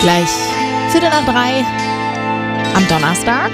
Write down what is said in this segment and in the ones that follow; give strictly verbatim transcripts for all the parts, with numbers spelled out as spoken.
Gleich Viertel nach drei am Donnerstag.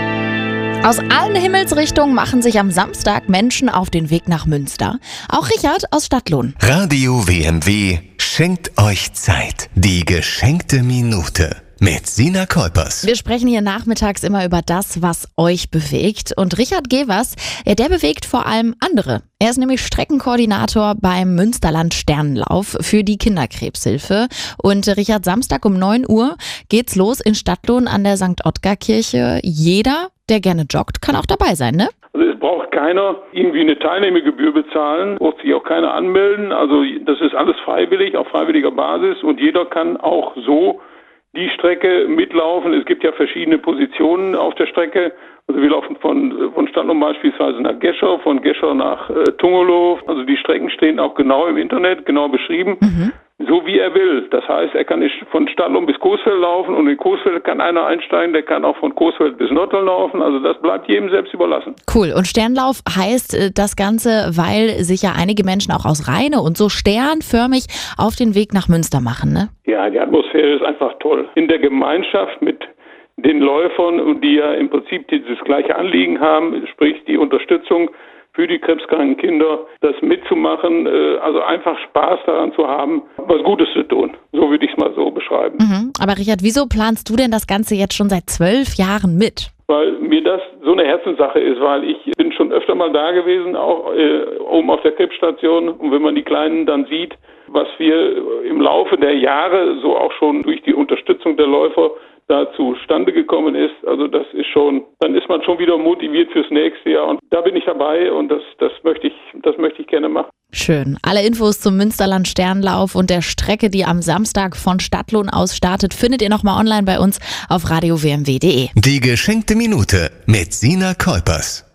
Aus allen Himmelsrichtungen machen sich am Samstag Menschen auf den Weg nach Münster. Auch Richard aus Stadtlohn. Radio W M W schenkt euch Zeit. Die geschenkte Minute mit Sina Kolpers. Wir sprechen hier nachmittags immer über das, was euch bewegt. Und Richard Gewers, der bewegt vor allem andere. Er ist nämlich Streckenkoordinator beim Münsterland Sternenlauf für die Kinderkrebshilfe. Und Richard, Samstag um neun Uhr geht's los in Stadtlohn an der Sankt Ottgar Kirche. Jeder, der gerne joggt, kann auch dabei sein, ne? Also es braucht keiner irgendwie eine Teilnehmergebühr bezahlen, braucht sich auch keiner anmelden. Also das ist alles freiwillig, auf freiwilliger Basis. Und jeder kann auch so die Strecke mitlaufen. Es gibt ja verschiedene Positionen auf der Strecke. Also wir laufen von, von Stadtlohn beispielsweise nach Gescher, von Gescher nach äh, Tungelow. Also die Strecken stehen auch genau im Internet, genau beschrieben, mhm. so wie er will. Das heißt, er kann nicht von Stadtlohn bis Coesfeld laufen und in Coesfeld kann einer einsteigen, der kann auch von Coesfeld bis Nottuln laufen. Also das bleibt jedem selbst überlassen. Cool. Und Sternlauf heißt das Ganze, weil sich ja einige Menschen auch aus Rheine und so sternförmig auf den Weg nach Münster machen, ne? Ja, die Atmosphäre ist einfach toll. In der Gemeinschaft mit den Läufern, die ja im Prinzip dieses gleiche Anliegen haben, sprich die Unterstützung für die krebskranken Kinder, das mitzumachen, also einfach Spaß daran zu haben, was Gutes zu tun. So würde ich es mal so beschreiben. Mhm. Aber Richard, wieso planst du denn das Ganze jetzt schon seit zwölf Jahren mit? Weil mir das so eine Herzenssache ist, weil ich bin schon öfter mal da gewesen, auch äh, oben auf der Krebsstation. Und wenn man die Kleinen dann sieht, was wir im Laufe der Jahre so auch schon durch die Unterstützung der Läufer da zustande gekommen ist, also das ist schon, dann ist man schon wieder motiviert fürs nächste Jahr und da bin ich dabei und das, das möchte ich, das möchte ich gerne machen. Schön. Alle Infos zum Münsterland Sternlauf und der Strecke, die am Samstag von Stadtlohn aus startet, findet ihr nochmal online bei uns auf radio w m w punkt d e. Die geschenkte Minute mit Sina Kolpers.